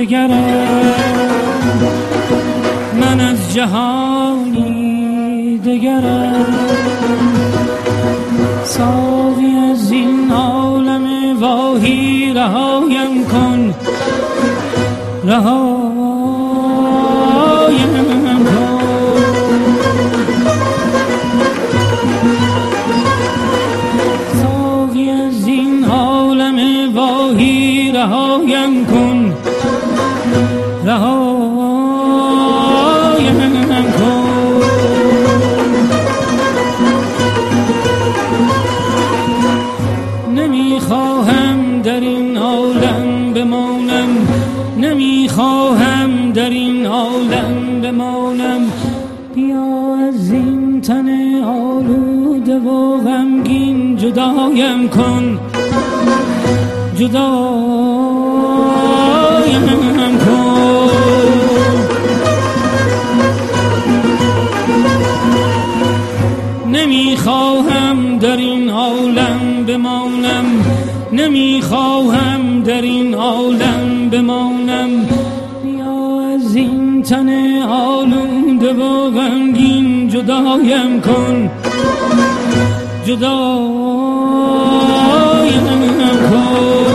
دگرم، من از جهانی دگرم. ساقی از این عالم واهی رهایم کن، رهایم کن. ساقی از این عالم واهی رهایم کن، رهایم کن. نمیخواهم در این عالم بمانم، نمیخواهم در این عالم بمانم. بیا از این تن آلوده و غمگین جدایم کن، جدایم کن. نمیخواهم در این عالم بمانم، نمیخواهم در این عالم بمانم. بیا از این تن آلوده و غمگین جدایم کن، جدایم کن.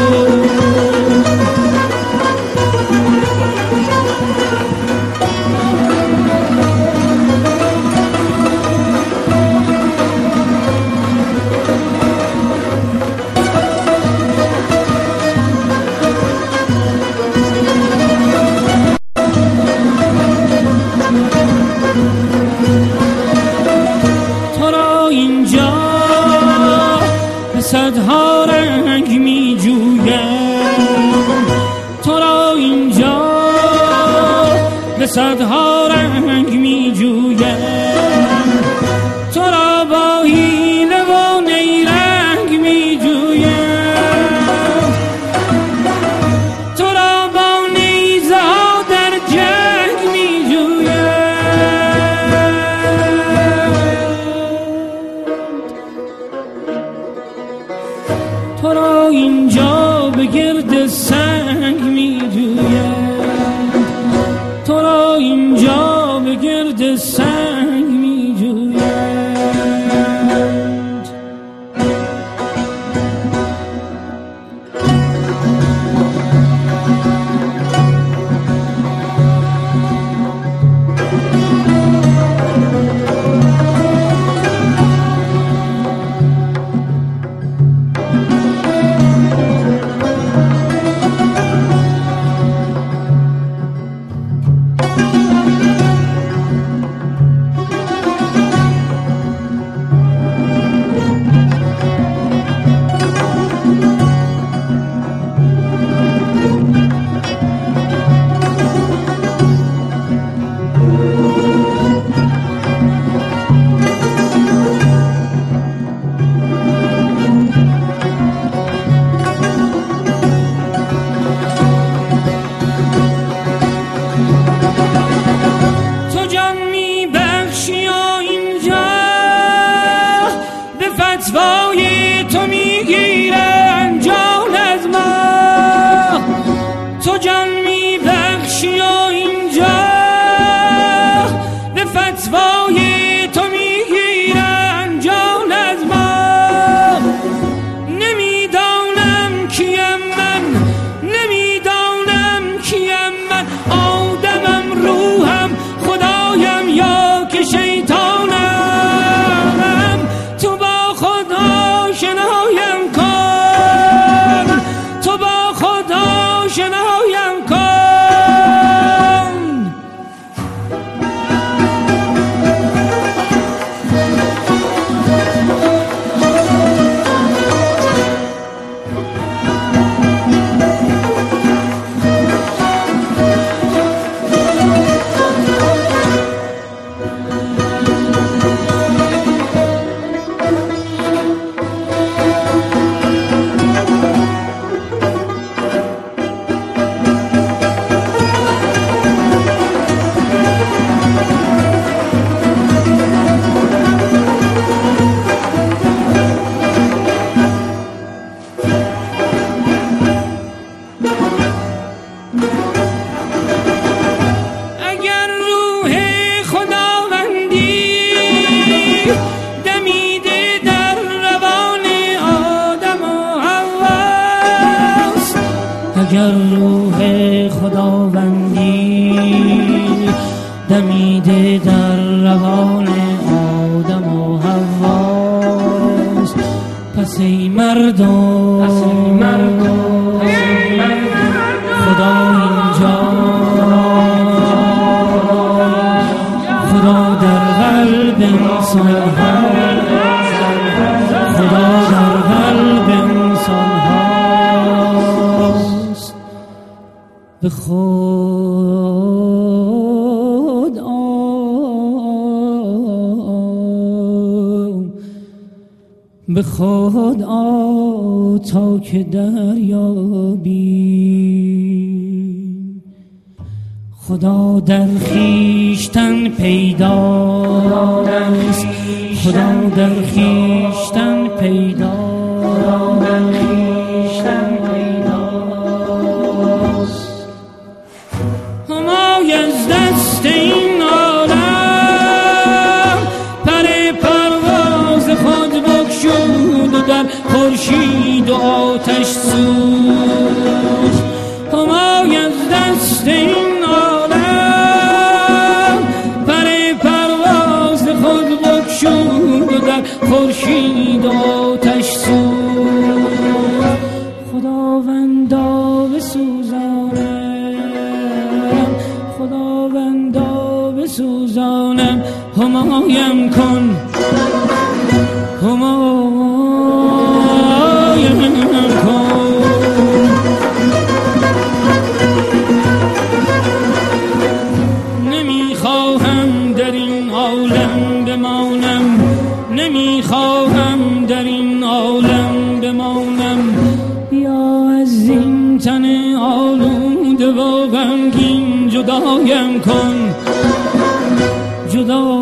صدها رنگ می جویم، تو را اینجا به صدها رنگ می جویم. تو را با حیله و نیرنگ می جویم، تو را با نیزه ها در جنگ می جویم. تو را اینجا به گرد سنگ می جویم، تو را اینجا به گرد سنگ می جویم. فتوای تو میگیرن جان از ما، تو جان میبخشی و اینجا به فتوای تو میگیرن جان از ما. نمیدانم کیم من، نمیدانم کیم من، آدمم روحم خدایم یا که شیطانم. تو با خود آشنای دمیده در روان آدم و حواست. اگر روح خداوندی دمیده در روان آدم و حواست، پس ای مردم خدا اینجا، خدا در قلب انسان خدا در قلب انسان هاست. به خود به خود تا که دریابی. خدا در خویشتن پیداست، خدا در خویشتن پیداست. همای از دست این عالم پر پرواز خود بگشود و در خورشید و آتش سوخت. همای از دست این عالم پر پرواز خود بگشود و در خورشید و آتش سوخت. خداوندا بسوزانم، خداوندا بسوزانم، همایم کن، همایم کن. نمیخواهم در این عالم بمانم، نمیخواهم در این عالم بمانم. بیا از این تن آلوده و غمگین جدایم کن، جدا